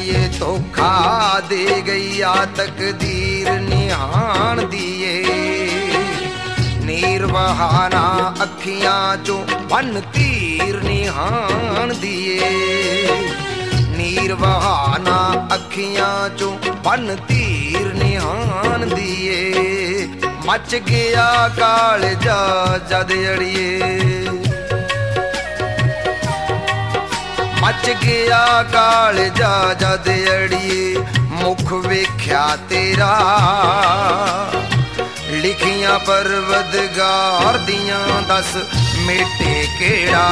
अड़िए धोखा दे गई आ तकदीर निहान दिए नीर बहाना अखियां चो बन तीर निहान दिए नीर बहाना अखियां चो बन तीर निहान दिए मच गया कालजा जद अड़िए मच गया कालजा जद अड़िए मुख वेख्या तेरा लिखियां परवदगार दियां दस मेटे केड़ा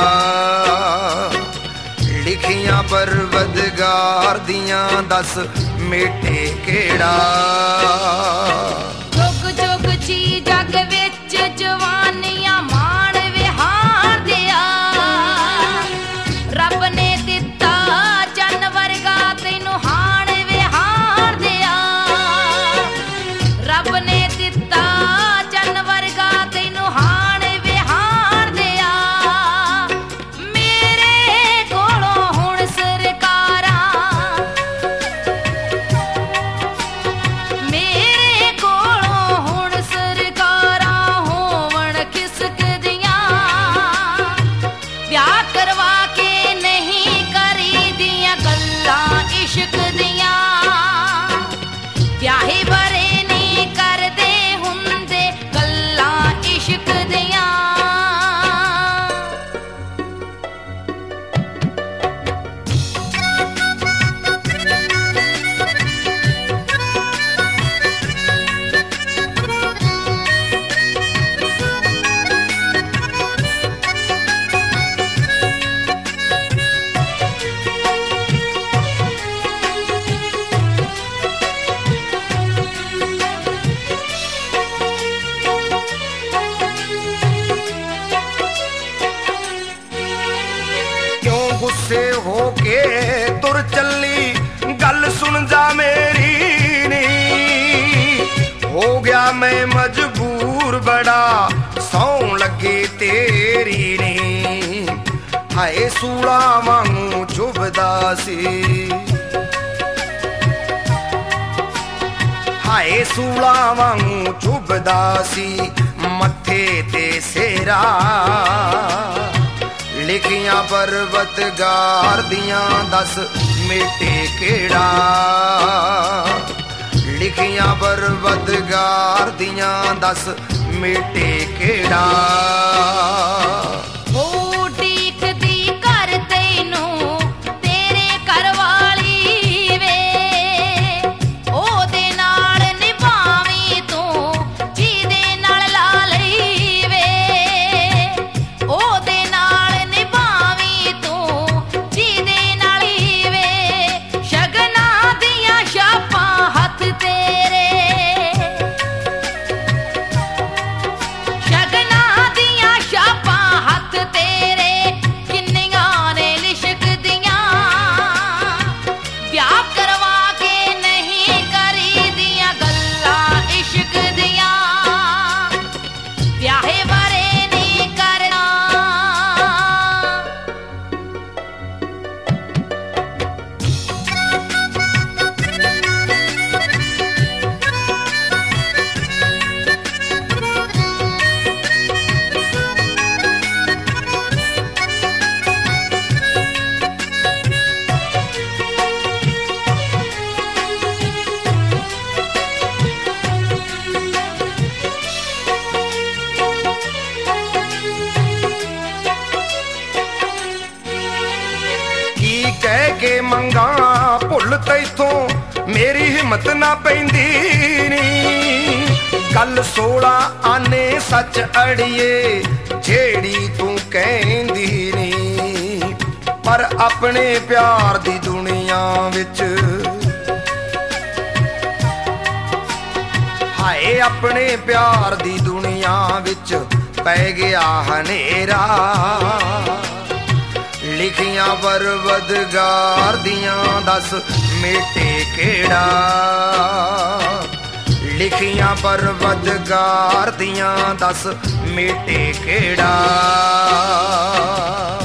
लिखियां परवदगार दियां दस मेटे केड़ा जुग जुग जी जग विच जवानियां मान विहार दिया रब ने दिता जन वर्गा तैनू हाण विहार दिया रब ने दिता जन वर्गा तैनू हाण विहार दिया मेरे कोलों हुण सरकारां मेरे कोलों हुण सरकारां होवण खिसक दियां ब्याह करवा के नहीं करी दियां गल्लां इश्क दियां ब्याहे बरे नहीं करदे हुंदे गल्लां इश्क दियां क्यों गुस्से होके तुर चली गल सुन जा मेरी नी हो गया मैं मजबूर बड़ा सौ लगे तेरी नी हाय सूला वांगू चुभदा सी हाय सूला वांगू चुभदा सी मथे ते सेरा लिखियां परवतगार दियां दस मेटे केड़ा लिखियां परवतगार दियां दस मेटे केड़ा ओ टीकदी कर तैनू तेरे घरवाली वे ओदे नाल निभावीं तू जीदे नाल ला लई वे ओदे नाल निभावीं तू जीदे नाल ही वे शगना दियां छापां हत्थ तेरे शगना दियां छापां हत्थ तेरे किन्नियां ने लिशक दियां ब्याह करवा के नहीं करी दियां गल्लां इश्क दियां ब्याहे बारे नहीं करना की कह के मंगा भुल तैथों मेरी हिम्मत ना पैंदी नी गल 16 आने सच अड़िए जेड़ी तू कहंदी नी पर अपने प्यार दी दुनिया विच हाय अपने प्यार दी दुनिया विच पै गया हनेरा लिखियां परवतगार दियां दस मेटे केड़ा लिखियां परवतगार दियां दस मेटे केड़ा